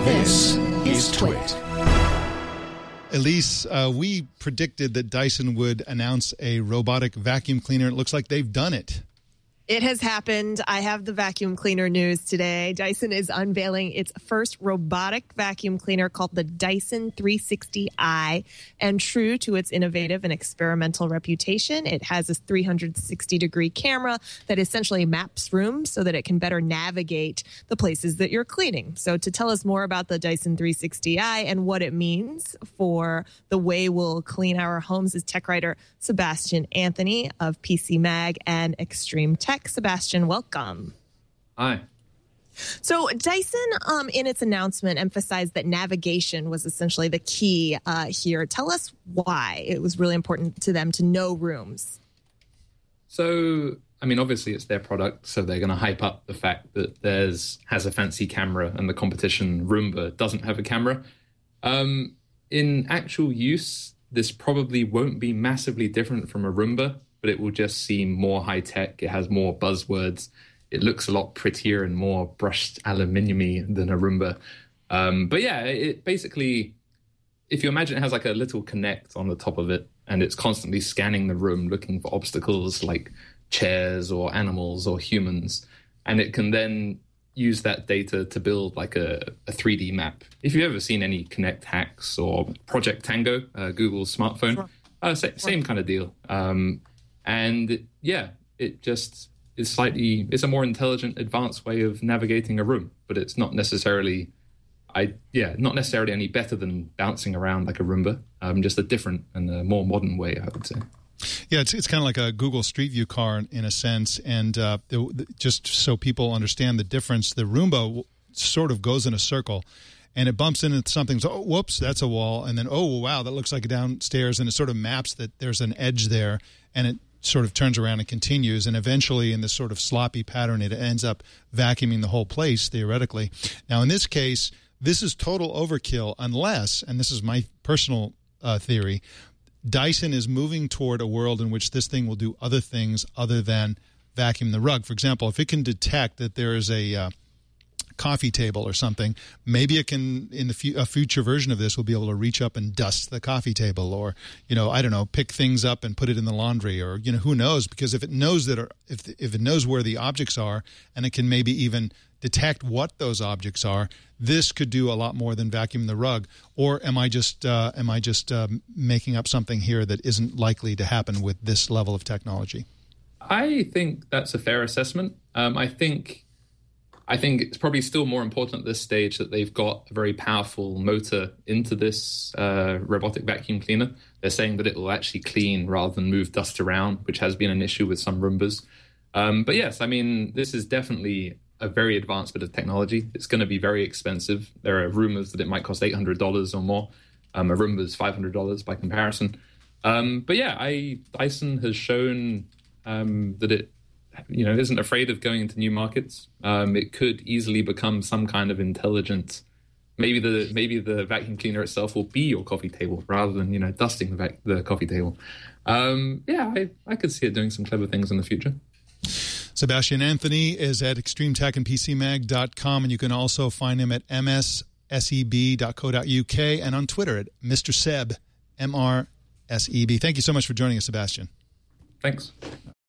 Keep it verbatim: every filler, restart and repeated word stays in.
This is Twit. Elise, uh, we predicted that Dyson would announce a robotic vacuum cleaner. It looks like they've done it. It has happened. I have the vacuum cleaner news today. Dyson is unveiling its first robotic vacuum cleaner called the Dyson three sixty i. And true to its innovative and experimental reputation, it has a three hundred sixty degree camera that essentially maps rooms so that it can better navigate the places that you're cleaning. So to tell us more about the Dyson three sixty i and what it means for the way we'll clean our homes is tech writer Sebastian Anthony of P C Mag and Extreme Tech. Sebastian, welcome. Hi. So Dyson, um, in its announcement, emphasized that navigation was essentially the key uh, here. Tell us why it was really important to them to know rooms. So, I mean, obviously it's their product, so they're going to hype up the fact that theirs has a fancy camera and the competition Roomba doesn't have a camera. Um, in actual use, this probably won't be massively different from a Roomba, but it will just seem more high-tech. It has more buzzwords. It looks a lot prettier and more brushed aluminium-y than a Roomba. Um, but yeah, it basically, if you imagine it has like a little Kinect on the top of it, and it's constantly scanning the room looking for obstacles like chairs or animals or humans, and it can then use that data to build like a, a three D map. If you've ever seen any Kinect hacks or Project Tango, uh, Google's smartphone, sure. uh, same, same kind of deal. Um, And yeah, it just is slightly, it's a more intelligent, advanced way of navigating a room, but it's not necessarily, I yeah, not necessarily any better than bouncing around like a Roomba, um, just a different and a more modern way, I would say. Yeah, it's it's kind of like a Google Street View car in a sense, and uh, the, the, just so people understand the difference, the Roomba sort of goes in a circle, and it bumps into something, so, oh, whoops, that's a wall, and then, oh, wow, that looks like a downstairs, and it sort of maps that there's an edge there, and it sort of turns around and continues, and eventually in this sort of sloppy pattern, it ends up vacuuming the whole place, theoretically. Now, in this case, this is total overkill unless, and this is my personal uh, theory, Dyson is moving toward a world in which this thing will do other things other than vacuum the rug. For example, if it can detect that there is a uh, coffee table or something, maybe it can, in the fu- a future version of this, will be able to reach up and dust the coffee table, or, you know, I don't know, pick things up and put it in the laundry, or, you know, who knows? Because if it knows that, if if it knows where the objects are, and it can maybe even detect what those objects are, this could do a lot more than vacuum the rug. Or am I just uh, am I just uh, making up something here that isn't likely to happen with this level of technology? I think that's a fair assessment. Um, I think. I think it's probably still more important at this stage that they've got a very powerful motor into this uh, robotic vacuum cleaner. They're saying that it will actually clean rather than move dust around, which has been an issue with some Roombas. Um, but yes, I mean, this is definitely a very advanced bit of technology. It's going to be very expensive. There are rumors that it might cost eight hundred dollars or more. Um, a Roomba is five hundred dollars by comparison. Um, but yeah, I, Dyson has shown um, that it you know, isn't afraid of going into new markets. Um, it could easily become some kind of intelligent. Maybe the maybe the vacuum cleaner itself will be your coffee table rather than, you know, dusting the vac- the coffee table. Um, yeah, I, I could see it doing some clever things in the future. Sebastian Anthony is at extreme tech and p c mag dot com, and you can also find him at m s seb dot co dot u k and on Twitter at Mister Seb, M R S E B. Thank you so much for joining us, Sebastian. Thanks.